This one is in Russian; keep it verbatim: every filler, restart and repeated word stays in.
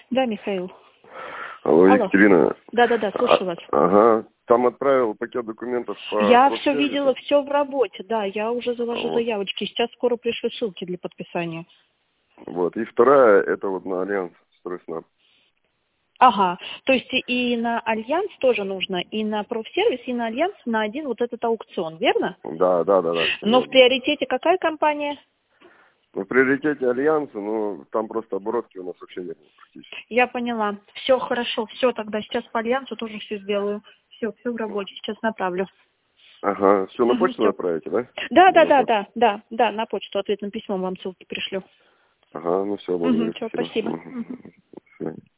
Да, Михаил. Алло, Алло. Екатерина. Да-да-да, слушаю А, вас. ага, там отправил пакет документов по Я все профсервису. видела, все в работе, да, я уже заложу Вот. заявочки. Сейчас скоро пришлю ссылки для подписания. Вот. И вторая, это вот на Альянс Стройснаб. Ага, то есть и на Альянс тоже нужно, и на профсервис, и на Альянс на один вот этот аукцион, верно? Да, да, да, да. Но в Верно. приоритете какая компания? В приоритете Альянса, ну, там просто оборотки у нас вообще не было практически. Я поняла. Все хорошо, все тогда сейчас по Альянсу тоже все сделаю. Все, все в работе, сейчас направлю. Ага, все на Угу, почту все. направите, да? Да, да, Ну, да, так. да, да, да, на почту ответным письмом вам ссылки пришлю. Ага, ну все, Угу, благодарю, все, Екатерина. спасибо. Мгм. Мгм. До свидания.